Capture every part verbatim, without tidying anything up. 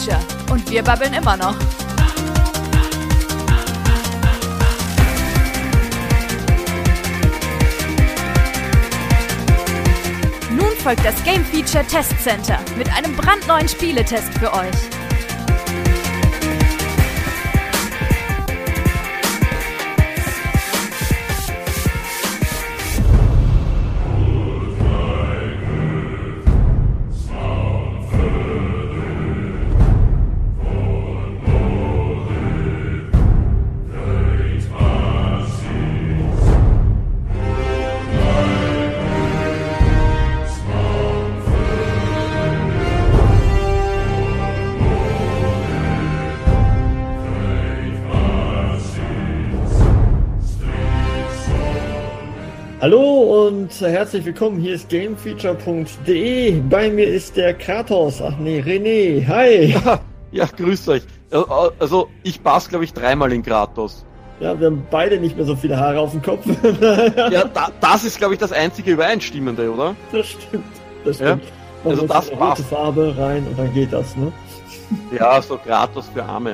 Feature. Und wir babbeln immer noch. Nun folgt das Game Feature Test Center mit einem brandneuen Spieletest für euch. Hallo und herzlich willkommen, hier ist gamefeature punkt de. Bei mir ist der Kratos, ach nee, René, hi. Ja, ja, grüßt euch. Also ich passe glaube ich dreimal in Kratos. Ja, wir haben beide nicht mehr so viele Haare auf dem Kopf. Ja, da, das ist glaube ich das einzige Übereinstimmende, oder? Das stimmt, das stimmt. Ja? Also das eine passt. Rote Farbe rein und dann geht das, ne? Ja, so Kratos für Arme.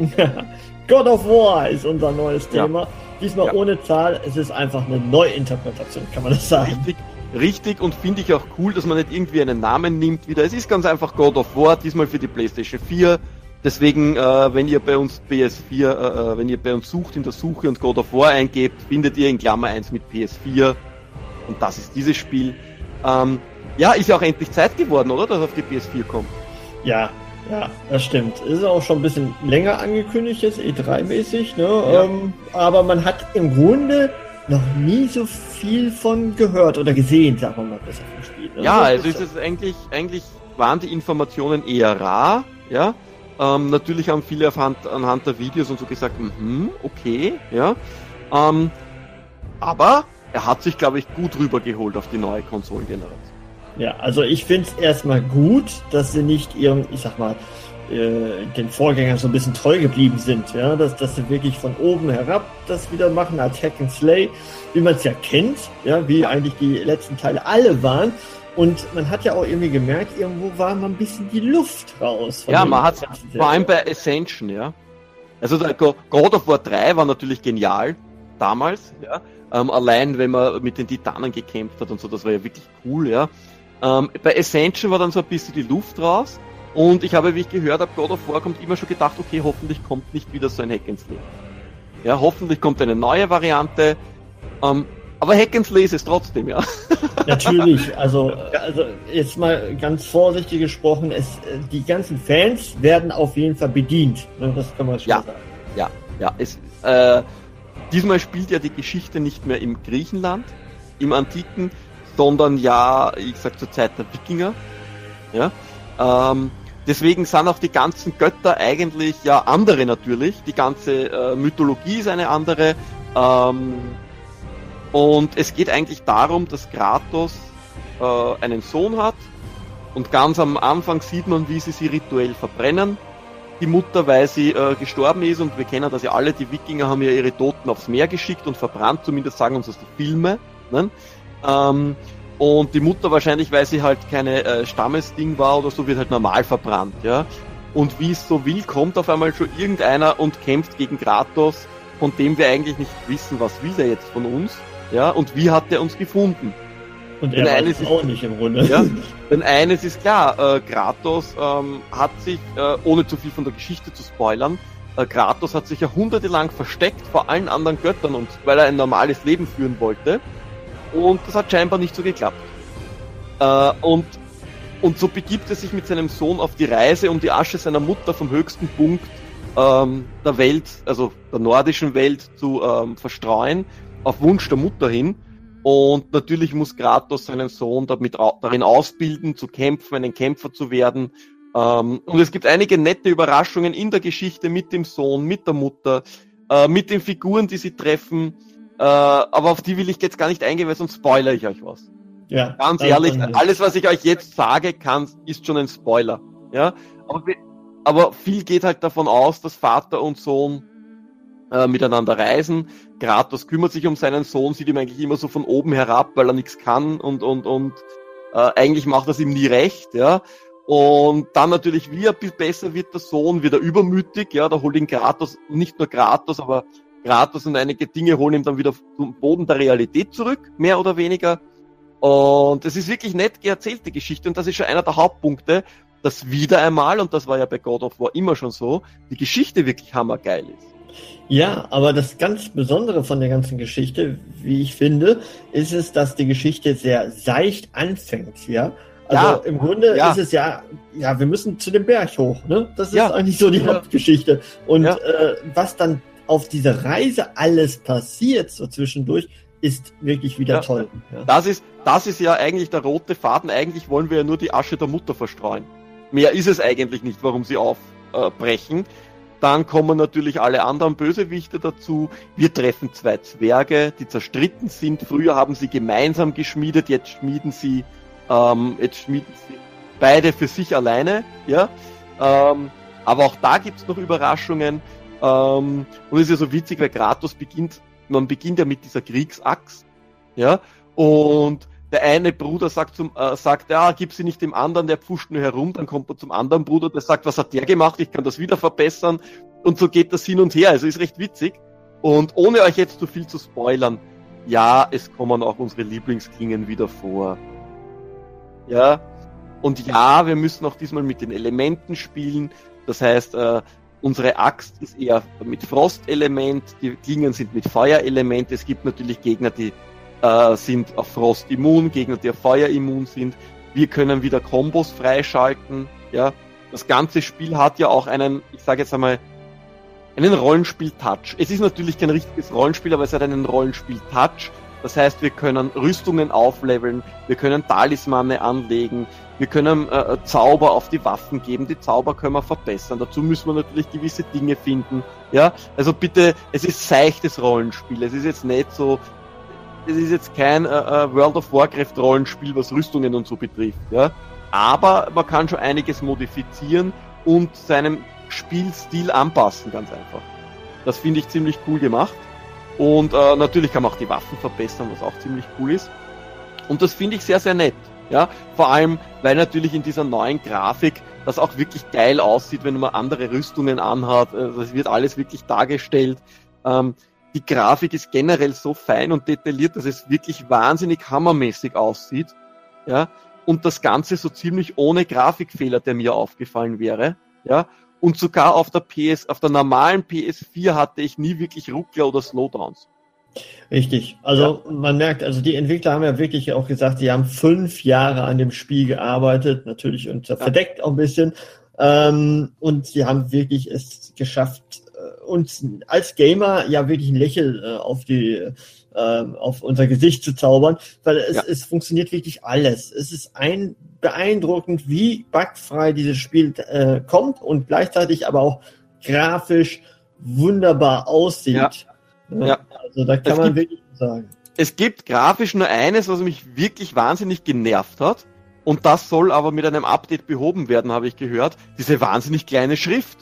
God of War ist unser neues Thema. Ja. Diesmal ja. Ohne Zahl, es ist einfach eine Neuinterpretation, kann man das sagen. Richtig, richtig und finde ich auch cool, dass man nicht irgendwie einen Namen nimmt wieder. Es ist ganz einfach God of War, diesmal für die PlayStation vier. Deswegen, äh, wenn ihr bei uns P S vier, äh, wenn ihr bei uns sucht in der Suche und God of War eingebt, findet ihr in Klammer eins mit P S vier. Und das ist dieses Spiel. Ähm, ja, ist ja auch endlich Zeit geworden, oder? Dass es auf die P S vier kommt. Ja. Ja, das stimmt. Ist auch schon ein bisschen länger angekündigt, jetzt E drei mäßig, ne? Ja. Ähm, aber man hat im Grunde noch nie so viel von gehört oder gesehen, sagen wir mal, besser vom Spiel. Ne? Ja, also ist es eigentlich, eigentlich waren die Informationen eher rar, ja. Ähm, natürlich haben viele anhand, anhand der Videos und so gesagt, mhm, okay, ja. Ähm, aber er hat sich, glaube ich, gut rübergeholt auf die neue Konsolengeneration. Ja, also ich finde es erstmal gut, dass sie nicht ihrem, ich sag mal, äh, den Vorgängern so ein bisschen treu geblieben sind, ja, dass, dass sie wirklich von oben herab das wieder machen als Hack and Slay, wie man es ja kennt, ja, wie eigentlich die letzten Teile alle waren. Und man hat ja auch irgendwie gemerkt, irgendwo war mal ein bisschen die Luft raus. Ja, man hat vor allem bei Ascension, ja. Also der God of War drei war natürlich genial damals, ja. Ähm, allein wenn man mit den Titanen gekämpft hat und so, das war ja wirklich cool, ja. Ähm, bei Ascension war dann so ein bisschen die Luft raus und ich habe, wie ich gehört habe, God of War kommt, immer schon gedacht, okay, hoffentlich kommt nicht wieder so ein Hack and Slay. Ja, hoffentlich kommt eine neue Variante, ähm, aber Hack and Slay ist es trotzdem, ja. Natürlich, also, also jetzt mal ganz vorsichtig gesprochen, es, die ganzen Fans werden auf jeden Fall bedient, das kann man schon ja, sagen. Ja, ja, es, äh, diesmal spielt ja die Geschichte nicht mehr im Griechenland, im Antiken, sondern ja, ich sag zur Zeit der Wikinger. Ja, ähm, deswegen sind auch die ganzen Götter eigentlich ja andere natürlich. Die ganze äh, Mythologie ist eine andere. Ähm, und es geht eigentlich darum, dass Kratos äh, einen Sohn hat und ganz am Anfang sieht man, wie sie sie rituell verbrennen. Die Mutter, weil sie äh, gestorben ist und wir kennen das ja alle, die Wikinger haben ja ihre Toten aufs Meer geschickt und verbrannt, zumindest sagen uns das die Filme. Ne? Ähm, und die Mutter wahrscheinlich, weil sie halt keine äh, Stammesding war oder so, wird halt normal verbrannt, ja. Und wie es so will, kommt auf einmal schon irgendeiner und kämpft gegen Kratos, von dem wir eigentlich nicht wissen, was will er jetzt von uns, ja, und wie hat er uns gefunden. Und er weiß es auch nicht im Grunde. Ja, denn eines ist klar, äh, Kratos ähm, hat sich, äh, ohne zu viel von der Geschichte zu spoilern, äh, Kratos hat sich jahrhundertelang versteckt vor allen anderen Göttern und weil er ein normales Leben führen wollte. Und das hat scheinbar nicht so geklappt. Äh, und, und so begibt er sich mit seinem Sohn auf die Reise, um die Asche seiner Mutter vom höchsten Punkt ähm, der Welt, also der nordischen Welt, zu ähm, verstreuen, auf Wunsch der Mutter hin. Und natürlich muss Kratos seinen Sohn damit darin ausbilden, zu kämpfen, einen Kämpfer zu werden. Ähm, und es gibt einige nette Überraschungen in der Geschichte mit dem Sohn, mit der Mutter, äh, mit den Figuren, die sie treffen. Äh, aber auf die will ich jetzt gar nicht eingehen, weil sonst spoilere ich euch was. Ja. Ganz ehrlich, alles, was ich euch jetzt sage, kann, ist schon ein Spoiler. Ja. Aber, aber viel geht halt davon aus, dass Vater und Sohn äh, miteinander reisen. Kratos kümmert sich um seinen Sohn, sieht ihm eigentlich immer so von oben herab, weil er nichts kann und und und äh, eigentlich macht das ihm nie recht, ja. Und dann natürlich, wie er besser wird, der Sohn, wird er übermütig, ja, da holt ihn Kratos, nicht nur Kratos, aber Kratos und einige Dinge holen ihn dann wieder zum Boden der Realität zurück, mehr oder weniger. Und es ist wirklich nett erzählte Geschichte und das ist schon einer der Hauptpunkte, dass wieder einmal, und das war ja bei God of War immer schon so, die Geschichte wirklich hammergeil ist. Ja, aber das ganz Besondere von der ganzen Geschichte, wie ich finde, ist es, dass die Geschichte sehr seicht anfängt, ja. Also ja, im Grunde ja. ist es ja, ja, wir müssen zu dem Berg hoch, ne? Das ist ja. eigentlich so die Ja. Hauptgeschichte. Und Ja. äh, was dann auf dieser Reise alles passiert, so zwischendurch, ist wirklich wieder Ja. toll. Ja. Das ist, das ist ja eigentlich der rote Faden. Eigentlich wollen wir ja nur die Asche der Mutter verstreuen. Mehr ist es eigentlich nicht, warum sie aufbrechen. Dann kommen natürlich alle anderen Bösewichte dazu. Wir treffen zwei Zwerge, die zerstritten sind. Früher haben sie gemeinsam geschmiedet, jetzt schmieden sie, ähm, jetzt schmieden sie beide für sich alleine, ja. Ähm, aber auch da gibt's noch Überraschungen. Ähm, und es ist ja so witzig, weil Kratos beginnt, man beginnt ja mit dieser Kriegsaxt, ja. Und der eine Bruder sagt zum, äh, sagt, ja, gib sie nicht dem anderen, der pfuscht nur herum, dann kommt er zum anderen Bruder, der sagt, was hat der gemacht, ich kann das wieder verbessern, und so geht das hin und her, also ist recht witzig, und ohne euch jetzt zu viel zu spoilern, ja, es kommen auch unsere Lieblingsklingen wieder vor, ja, und ja, wir müssen auch diesmal mit den Elementen spielen, das heißt, äh, unsere Axt ist eher mit Frostelement, die Klingen sind mit Feuerelement, es gibt natürlich Gegner, die Uh, sind auf Frost immun, Gegner, die auf Feuer immun sind. Wir können wieder Kombos freischalten. Ja, das ganze Spiel hat ja auch einen, ich sage jetzt einmal, einen Rollenspiel-Touch. Es ist natürlich kein richtiges Rollenspiel, aber es hat einen Rollenspiel-Touch. Das heißt, wir können Rüstungen aufleveln, wir können Talismane anlegen, wir können äh, Zauber auf die Waffen geben, die Zauber können wir verbessern. Dazu müssen wir natürlich gewisse Dinge finden. Ja, also bitte, es ist seichtes Rollenspiel. Es ist jetzt nicht so, es ist jetzt kein äh, World of Warcraft Rollenspiel, was Rüstungen und so betrifft, ja. Aber man kann schon einiges modifizieren und seinem Spielstil anpassen, ganz einfach. Das finde ich ziemlich cool gemacht. Und äh, natürlich kann man auch die Waffen verbessern, was auch ziemlich cool ist. Und das finde ich sehr, sehr nett, ja. Vor allem, weil natürlich in dieser neuen Grafik das auch wirklich geil aussieht, wenn man andere Rüstungen anhat. Also es wird alles wirklich dargestellt. Ähm, Die Grafik ist generell so fein und detailliert, dass es wirklich wahnsinnig hammermäßig aussieht, ja, und das Ganze so ziemlich ohne Grafikfehler, der mir aufgefallen wäre, ja, und sogar auf der P S, auf der normalen P S vier hatte ich nie wirklich Ruckler oder Slowdowns. Richtig. Also ja. Man merkt, also die Entwickler haben ja wirklich auch gesagt, sie haben fünf Jahre an dem Spiel gearbeitet, natürlich und ja. verdeckt auch ein bisschen, ähm, und sie haben wirklich es geschafft, uns als Gamer ja wirklich ein Lächeln äh, auf die äh, auf unser Gesicht zu zaubern, weil es, ja. es funktioniert wirklich alles. Es ist ein beeindruckend, wie bugfrei dieses Spiel äh, kommt und gleichzeitig aber auch grafisch wunderbar aussieht. Ja. Ja, ja. Also da kann es man gibt, wirklich sagen. Es gibt grafisch nur eines, was mich wirklich wahnsinnig genervt hat, und das soll aber mit einem Update behoben werden, habe ich gehört, diese wahnsinnig kleine Schrift.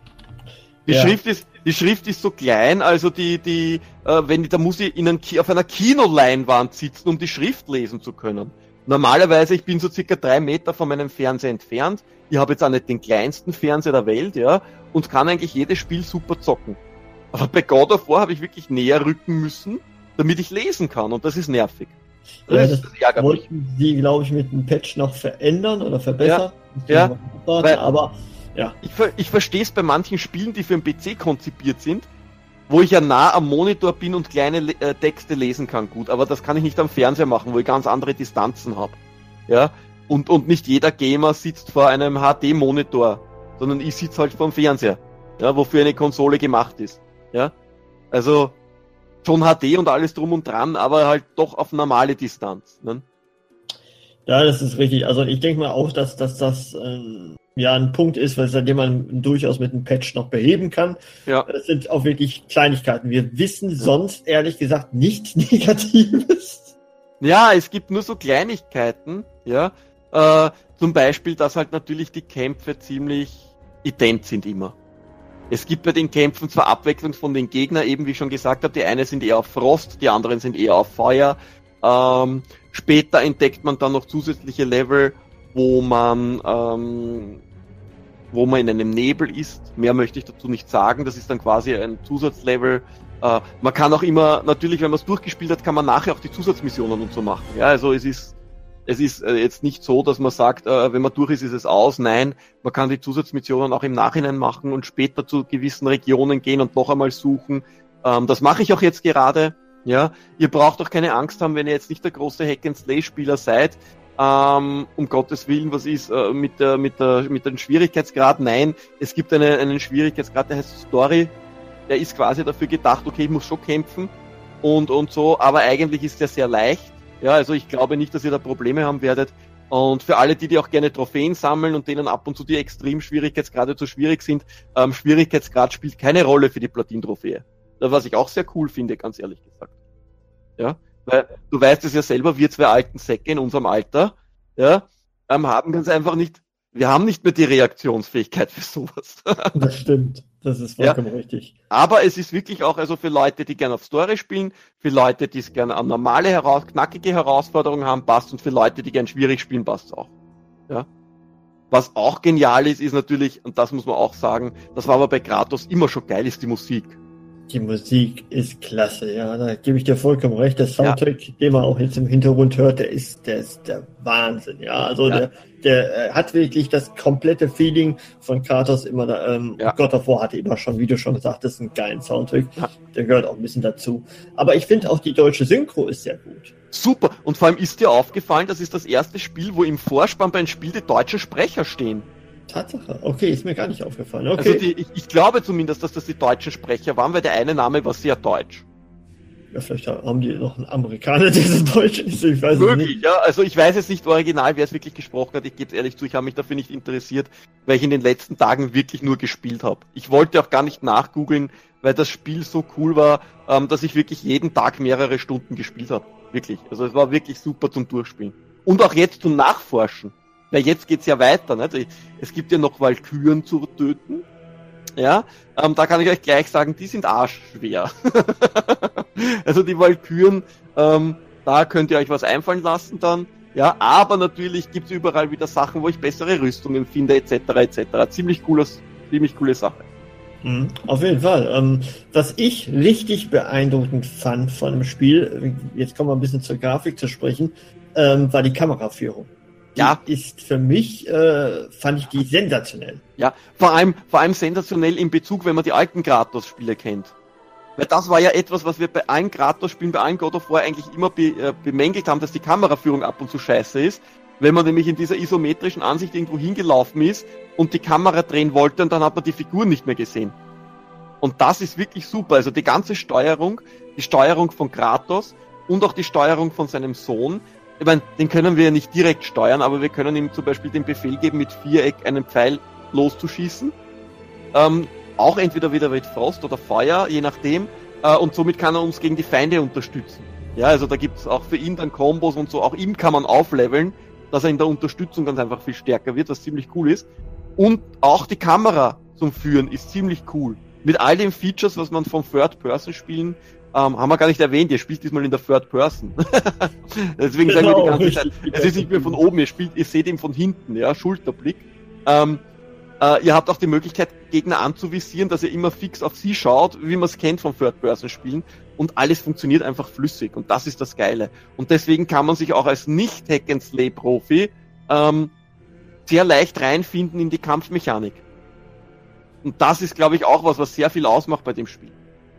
Die ja. Schrift ist, die Schrift ist so klein, also die, die, äh, wenn die, da muss ich in einem, auf einer Kinoleinwand sitzen, um die Schrift lesen zu können. Normalerweise, ich bin so circa drei Meter von meinem Fernseher entfernt. Ich habe jetzt auch nicht den kleinsten Fernseher der Welt, ja, und kann eigentlich jedes Spiel super zocken. Aber bei God of War habe ich wirklich näher rücken müssen, damit ich lesen kann, und das ist nervig. Das, ja, ist, das, das ärgert wollten mich. Sie, glaube ich, mit einem Patch noch verändern oder verbessern. Ja, ja, weil, aber ja. Ich, ich verstehe es bei manchen Spielen, die für den P C konzipiert sind, wo ich ja nah am Monitor bin und kleine äh, Texte lesen kann, gut, aber das kann ich nicht am Fernseher machen, wo ich ganz andere Distanzen habe. Ja, und, und nicht jeder Gamer sitzt vor einem H D-Monitor, sondern ich sitze halt vor dem Fernseher, ja, wofür eine Konsole gemacht ist. Ja, also schon H D und alles drum und dran, aber halt doch auf normale Distanz. Ne? Ja, das ist richtig. Also ich denke mal auch, dass, dass das ähm, ja ein Punkt ist, weil seitdem man durchaus mit einem Patch noch beheben kann. Ja. Das sind auch wirklich Kleinigkeiten. Wir wissen ja. sonst ehrlich gesagt nichts Negatives. Ja, es gibt nur so Kleinigkeiten, ja. Äh, zum Beispiel, dass halt natürlich die Kämpfe ziemlich ident sind immer. Es gibt bei den Kämpfen zwar Abwechslung von den Gegnern, eben wie ich schon gesagt habe, die einen sind eher auf Frost, die anderen sind eher auf Feuer. Ähm, später entdeckt man dann noch zusätzliche Level, wo man ähm, wo man in einem Nebel ist. Mehr möchte ich dazu nicht sagen. Das ist dann quasi ein Zusatzlevel. Äh, man kann auch immer, natürlich, wenn man es durchgespielt hat, kann man nachher auch die Zusatzmissionen und so machen. Ja, also es ist es ist äh, jetzt nicht so, dass man sagt, äh, wenn man durch ist, ist es aus. Nein, man kann die Zusatzmissionen auch im Nachhinein machen und später zu gewissen Regionen gehen und noch einmal suchen. Ähm, das mache ich auch jetzt gerade. Ja, ihr braucht auch keine Angst haben, wenn ihr jetzt nicht der große Hack-and-Slay-Spieler seid. Ähm, um Gottes Willen, was ist äh, mit der mit der mit dem Schwierigkeitsgrad? Nein, es gibt eine, einen Schwierigkeitsgrad, der heißt Story. Der ist quasi dafür gedacht, okay, ich muss schon kämpfen und und so, aber eigentlich ist der sehr leicht. Ja, also ich glaube nicht, dass ihr da Probleme haben werdet. Und für alle, die, die auch gerne Trophäen sammeln und denen ab und zu die Extrem-Schwierigkeitsgrade zu schwierig sind, ähm, Schwierigkeitsgrad spielt keine Rolle für die Platin-Trophäe. Was ich auch sehr cool finde, ganz ehrlich gesagt. Ja, weil du weißt es ja selber, wir zwei alten Säcke in unserem Alter, ja, ähm, haben ganz einfach nicht, wir haben nicht mehr die Reaktionsfähigkeit für sowas. Das stimmt. Das ist vollkommen ja. richtig. Aber es ist wirklich auch, also für Leute, die gerne auf Story spielen, für Leute, die es gerne an normale, heraus, knackige Herausforderungen haben, passt, und für Leute, die gern schwierig spielen, passt auch. Ja. Was auch genial ist, ist natürlich, und das muss man auch sagen, das war aber bei Kratos immer schon geil, ist die Musik. Die Musik ist klasse, ja, da gebe ich dir vollkommen recht. Der Soundtrack, ja. den man auch jetzt im Hintergrund hört, der ist, der ist der Wahnsinn, ja. Also ja. der, der äh, hat wirklich das komplette Feeling von Kratos immer da. Ähm, ja. God of War hatte immer schon, wie du schon gesagt hast, einen geilen Soundtrack. Ja. Der gehört auch ein bisschen dazu. Aber ich finde auch die deutsche Synchro ist sehr gut. Super. Und vor allem ist dir aufgefallen, das ist das erste Spiel, wo im Vorspann bei einem Spiel die deutschen Sprecher stehen. Tatsache. Okay, ist mir gar nicht aufgefallen. Okay. Also die, ich, ich glaube zumindest, dass das die deutschen Sprecher waren, weil der eine Name war sehr deutsch. Ja, vielleicht haben die noch einen Amerikaner, der so deutsch ist. Ich weiß Möglich, es nicht. Ja. Also ich weiß jetzt nicht original, wer es wirklich gesprochen hat. Ich gebe es ehrlich zu, ich habe mich dafür nicht interessiert, weil ich in den letzten Tagen wirklich nur gespielt habe. Ich wollte auch gar nicht nachgoogeln, weil das Spiel so cool war, ähm, dass ich wirklich jeden Tag mehrere Stunden gespielt habe. Wirklich. Also es war wirklich super zum Durchspielen. Und auch jetzt zum Nachforschen. Weil jetzt geht's ja weiter, ne? Es gibt ja noch Walküren zu töten. Ja, ähm, da kann ich euch gleich sagen, die sind arschschwer. Also die Walküren, ähm, da könnt ihr euch was einfallen lassen dann. Ja, aber natürlich gibt's überall wieder Sachen, wo ich bessere Rüstungen finde, et cetera et cetera. Ziemlich cooles, ziemlich coole Sache. Mhm, auf jeden Fall. Ähm, was ich richtig beeindruckend fand von dem Spiel, jetzt kommen wir ein bisschen zur Grafik zu sprechen, ähm, war die Kameraführung. Ja. Die ist für mich, äh, fand ich die sensationell. Ja, vor allem, vor allem sensationell in Bezug, wenn man die alten Kratos-Spiele kennt. Weil das war ja etwas, was wir bei allen Kratos-Spielen, bei allen God of War eigentlich immer be, äh, bemängelt haben, dass die Kameraführung ab und zu scheiße ist. Wenn man nämlich in dieser isometrischen Ansicht irgendwo hingelaufen ist und die Kamera drehen wollte, und dann hat man die Figuren nicht mehr gesehen. Und das ist wirklich super. Also die ganze Steuerung, die Steuerung von Kratos und auch die Steuerung von seinem Sohn. Ich meine, den können wir ja nicht direkt steuern, aber wir können ihm zum Beispiel den Befehl geben, mit Viereck einen Pfeil loszuschießen. Ähm, auch entweder wieder mit Frost oder Feuer, je nachdem. Äh, und somit kann er uns gegen die Feinde unterstützen. Ja, also da gibt's auch für ihn dann Kombos und so. Auch ihm kann man aufleveln, dass er in der Unterstützung ganz einfach viel stärker wird, was ziemlich cool ist. Und auch die Kamera zum Führen ist ziemlich cool. Mit all den Features, was man vom Third-Person-Spielen Ähm, haben wir gar nicht erwähnt, ihr spielt diesmal in der Third Person. Deswegen genau, sagen wir die ganze Zeit, es ist nicht mehr von oben, ihr spielt, ihr seht ihn von hinten, ja, Schulterblick. Ähm, äh, ihr habt auch die Möglichkeit, Gegner anzuvisieren, dass ihr immer fix auf sie schaut, wie man es kennt vom Third Person Spielen, und alles funktioniert einfach flüssig, und das ist das Geile. Und deswegen kann man sich auch als Nicht-Hack-and-Slay-Profi ähm, sehr leicht reinfinden in die Kampfmechanik. Und das ist, glaube ich, auch was, was sehr viel ausmacht bei dem Spiel.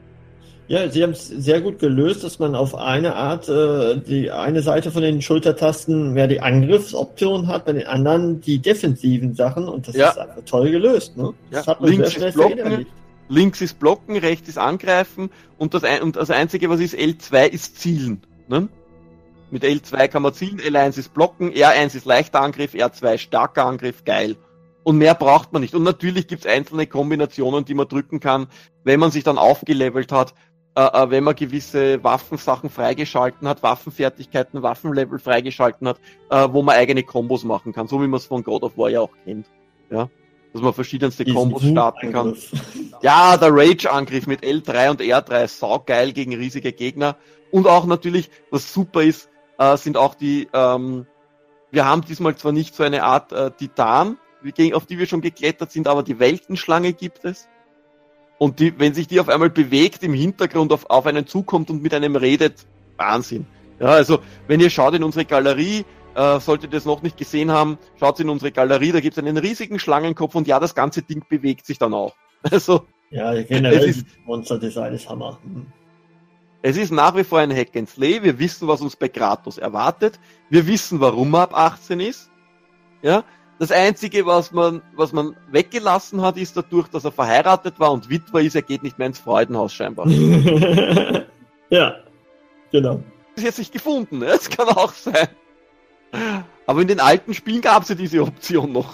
Ja, sie haben es sehr gut gelöst, dass man auf eine Art, äh, die eine Seite von den Schultertasten mehr die Angriffsoption hat, bei den anderen die defensiven Sachen, und das ja. ist einfach toll gelöst, ne? Das ja. hat man links sehr schnell ist blocken, links ist blocken, rechts ist angreifen, und das, ein, und das einzige, was ist, L zwei ist zielen, ne? Mit L zwei kann man zielen, L eins ist blocken, R eins ist leichter Angriff, R zwei starker Angriff, geil. Und mehr braucht man nicht. Und natürlich gibt's einzelne Kombinationen, die man drücken kann, wenn man sich dann aufgelevelt hat, äh, wenn man gewisse Waffensachen freigeschalten hat, Waffenfertigkeiten, Waffenlevel freigeschalten hat, äh, wo man eigene Kombos machen kann, so wie man es von God of War ja auch kennt. Ja, dass man verschiedenste Kombos starten kann. Ja, der Rage-Angriff mit L drei und R drei ist saugeil gegen riesige Gegner. Und auch natürlich, was super ist, äh, sind auch die, ähm, wir haben diesmal zwar nicht so eine Art äh, Titan, auf die wir schon geklettert sind, aber die Weltenschlange gibt es. Und die, wenn sich die auf einmal bewegt, im Hintergrund auf, auf einen zukommt und mit einem redet, Wahnsinn. Ja, also, wenn ihr schaut in unsere Galerie, äh, solltet ihr das noch nicht gesehen haben, schaut in unsere Galerie, da gibt es einen riesigen Schlangenkopf und ja, das ganze Ding bewegt sich dann auch. Also, ja, generell das Monster-Design ist Hammer. Mhm. Es ist nach wie vor ein Hack and Slay, wir wissen, was uns bei Kratos erwartet, wir wissen, warum er ab achtzehn ist, ja. Das Einzige, was man, was man weggelassen hat, ist dadurch, dass er verheiratet war und Witwer ist, er geht nicht mehr ins Freudenhaus scheinbar. Ja, genau. Das ist jetzt nicht gefunden, ne? Das kann auch sein. Aber in den alten Spielen gab es ja diese Option noch.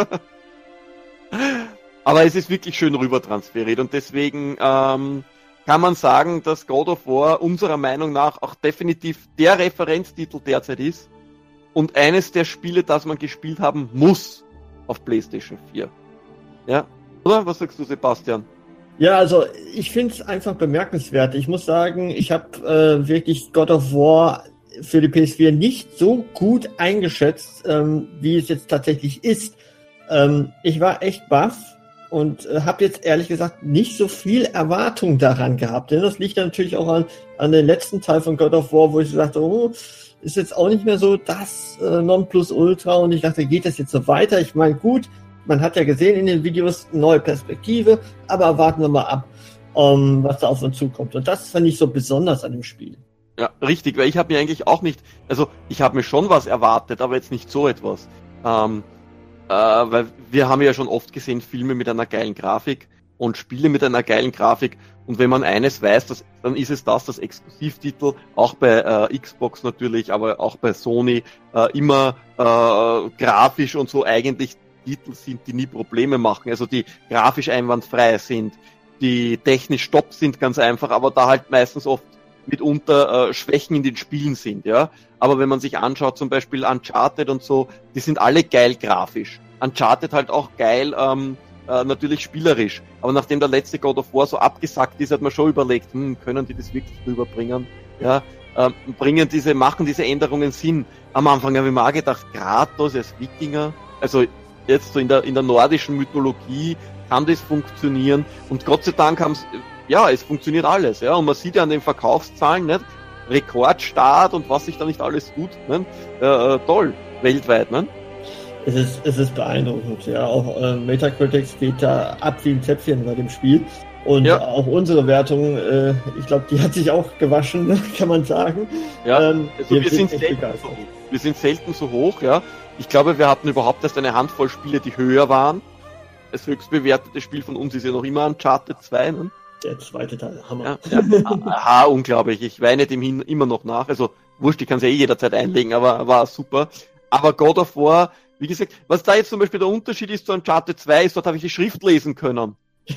Aber es ist wirklich schön rüber transferiert und deswegen ähm, kann man sagen, dass God of War unserer Meinung nach auch definitiv der Referenztitel derzeit ist. Und eines der Spiele, das man gespielt haben muss auf PlayStation vier. Ja, oder? Was sagst du, Sebastian? Ja, also ich finde es einfach bemerkenswert. Ich muss sagen, ich habe äh, wirklich God of War für die P S vier nicht so gut eingeschätzt, ähm, wie es jetzt tatsächlich ist. Ähm, ich war echt baff und äh, habe jetzt ehrlich gesagt nicht so viel Erwartung daran gehabt. Denn das liegt natürlich auch an, an den letzten Teil von God of War, wo ich sagte, oh, ist jetzt auch nicht mehr so das äh, Nonplusultra und ich dachte, geht das jetzt so weiter? Ich meine, gut, man hat ja gesehen in den Videos neue Perspektive, aber warten wir mal ab, um, was da auf uns zukommt. Und das fand ich so besonders an dem Spiel. Ja, richtig, weil ich habe mir eigentlich auch nicht, also ich habe mir schon was erwartet, aber jetzt nicht so etwas. Ähm, äh, weil wir haben ja schon oft gesehen, Filme mit einer geilen Grafik und Spiele mit einer geilen Grafik. Und wenn man eines weiß, dass, dann ist es das, dass Exklusivtitel, auch bei äh, Xbox natürlich, aber auch bei Sony, äh, immer äh, grafisch und so eigentlich Titel sind, die nie Probleme machen. Also die grafisch einwandfrei sind, die technisch top sind, ganz einfach, aber da halt meistens oft mitunter äh, Schwächen in den Spielen sind, ja. Aber wenn man sich anschaut, zum Beispiel Uncharted und so, die sind alle geil grafisch. Uncharted halt auch geil, ähm, Äh, natürlich spielerisch. Aber nachdem der letzte God of War so abgesackt ist, hat man schon überlegt, hm, können die das wirklich rüberbringen? Ja, ähm, bringen diese, machen diese Änderungen Sinn? Am Anfang habe ich mir auch gedacht, Kratos als Wikinger, also jetzt so in der, in der nordischen Mythologie kann das funktionieren und Gott sei Dank haben es, ja, es funktioniert alles, ja, und man sieht ja an den Verkaufszahlen, nicht? Rekordstart und was sich da nicht alles tut, ne? äh, äh, toll, weltweit, ne? Es ist, es ist beeindruckend, ja. Auch äh, Metacritic geht da ab wie ein Zäpfchen bei dem Spiel. Und ja. Auch unsere Wertung, äh, ich glaube, die hat sich auch gewaschen, kann man sagen. Ja, ähm, also wir, wir, sind selten so, wir sind selten so hoch, ja. Ich glaube, wir hatten überhaupt erst eine Handvoll Spiele, die höher waren. Das höchst bewertete Spiel von uns ist ja noch immer Uncharted zwei, ne? Der zweite Teil, Hammer. Ja, ja, aha, unglaublich. Ich weine dem hin immer noch nach. Also, wurscht, ich kann es ja eh jederzeit einlegen, aber war super. Aber God of War, wie gesagt, was da jetzt zum Beispiel der Unterschied ist zu Uncharted zwei, ist, dort habe ich die Schrift lesen können.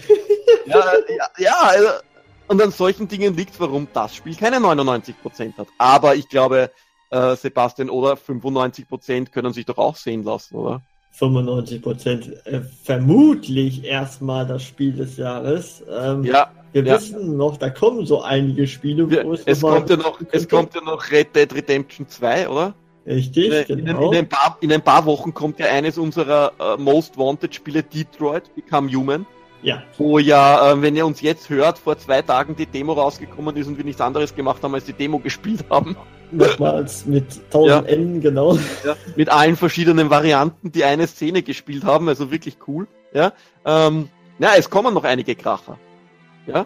ja, ja, ja, also, und an solchen Dingen liegt es, warum das Spiel keine neunundneunzig Prozent hat. Aber ich glaube, äh, Sebastian, oder fünfundneunzig Prozent können sich doch auch sehen lassen, oder? fünfundneunzig Prozent äh, vermutlich erstmal das Spiel des Jahres. Ähm, ja. Wir ja. wissen noch, da kommen so einige Spiele, wo wir, es, es kommt ja noch, es kommt ja noch Red Dead Redemption zwei, oder? Richtig, in, genau. In, in, ein paar, in ein paar Wochen kommt ja eines unserer uh, Most Wanted Spiele, Detroit Become Human. Ja. Wo ja, äh, wenn ihr uns jetzt hört, vor zwei Tagen die Demo rausgekommen ist und wir nichts anderes gemacht haben, als die Demo gespielt haben. Nochmals mit tausend ja. N, genau. Ja, mit allen verschiedenen Varianten, die eine Szene gespielt haben, also wirklich cool. Ja, ähm, ja, es kommen noch einige Kracher. Ja,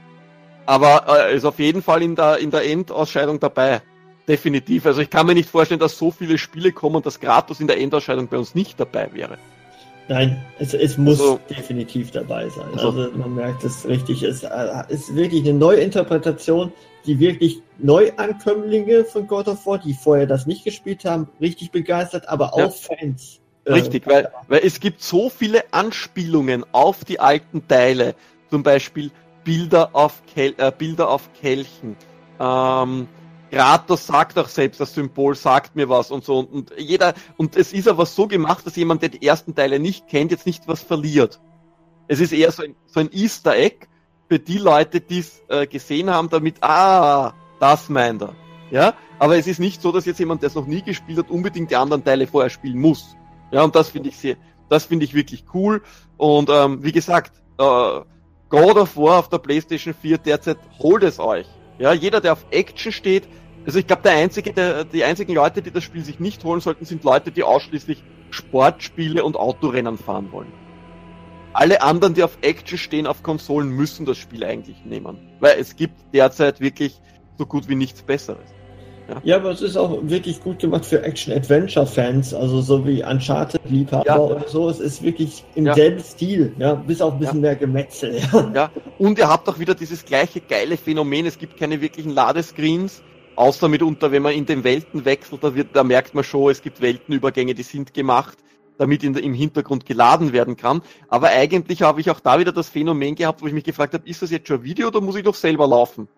aber äh, ist auf jeden Fall in der, in der Endausscheidung dabei. Definitiv. Also ich kann mir nicht vorstellen, dass so viele Spiele kommen, dass Kratos in der Endausscheidung bei uns nicht dabei wäre. Nein, es, es muss also, definitiv dabei sein. Also, also man merkt es richtig. Es ist wirklich eine Neuinterpretation, die wirklich Neuankömmlinge von God of War, die vorher das nicht gespielt haben, richtig begeistert, aber auch ja, Fans. Richtig, äh, weil, weil es gibt so viele Anspielungen auf die alten Teile. Zum Beispiel Bilder auf, Kel äh, Bilder auf Kelchen. Ähm, Kratos sagt auch selbst, das Symbol sagt mir was und so und, und jeder, und es ist aber so gemacht, dass jemand, der die ersten Teile nicht kennt, jetzt nicht was verliert. Es ist eher so ein, so ein Easter Egg für die Leute, die es äh, gesehen haben, damit, ah, das meint er. ja, aber es ist nicht so, dass jetzt jemand, der es noch nie gespielt hat, unbedingt die anderen Teile vorher spielen muss. Ja, und das finde ich sehr, das finde ich wirklich cool. Und ähm, wie gesagt, äh, God of War auf der PlayStation vier derzeit, holt es euch. Ja, jeder, der auf Action steht, also ich glaube, der einzige, der, die einzigen Leute, die das Spiel sich nicht holen sollten, sind Leute, die ausschließlich Sportspiele und Autorennen fahren wollen. Alle anderen, die auf Action stehen, auf Konsolen, müssen das Spiel eigentlich nehmen. Weil es gibt derzeit wirklich so gut wie nichts Besseres. Ja, ja, aber es ist auch wirklich gut gemacht für Action-Adventure-Fans, also so wie Uncharted-Liebhaber ja. oder so. Es ist wirklich im ja. selben Stil, ja, bis auf ein bisschen ja. mehr Gemetzel. Ja. ja, und ihr habt auch wieder dieses gleiche geile Phänomen, es gibt keine wirklichen Ladescreens, außer mitunter, wenn man in den Welten wechselt, da, wird, da merkt man schon, es gibt Weltenübergänge, die sind gemacht, damit in, im Hintergrund geladen werden kann. Aber eigentlich habe ich auch da wieder das Phänomen gehabt, wo ich mich gefragt habe, ist das jetzt schon ein Video oder muss ich doch selber laufen?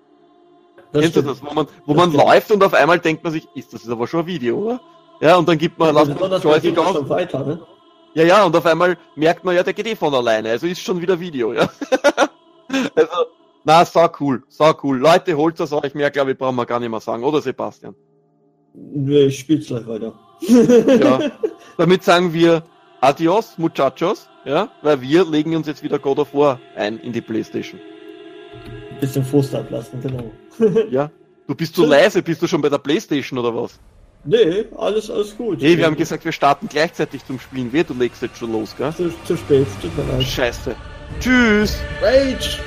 Das Kennst stimmt. du das, wo man, wo das man läuft und auf einmal denkt man sich, ist das ist aber schon ein Video, oder? Ja, und dann gibt man, ja, lasst man das Joystick aus. Schon weiter, ne? Ja, ja, und auf einmal merkt man ja, der geht eh von alleine, also ist schon wieder Video, ja. Also, na, sau cool, sau cool. Leute, holt das euch, mehr glaube ich, brauchen wir gar nicht mehr sagen, oder Sebastian? Nee, ich spiel's gleich weiter. Ja, damit sagen wir Adios, Muchachos, ja, weil wir legen uns jetzt wieder God of War ein in die Playstation. Bisschen Frust ablassen, genau. Ja, du bist zu leise, bist du schon bei der Playstation oder was? Nee, alles, alles gut. Nee, wir haben gesagt, wir starten gleichzeitig zum Spielen. Wer, du legst jetzt schon los, gell? Zu, zu spät, tut mir leid. Scheiße. Tschüss. Rage.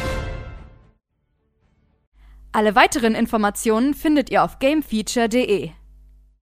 Alle weiteren Informationen findet ihr auf gamefeature punkt de.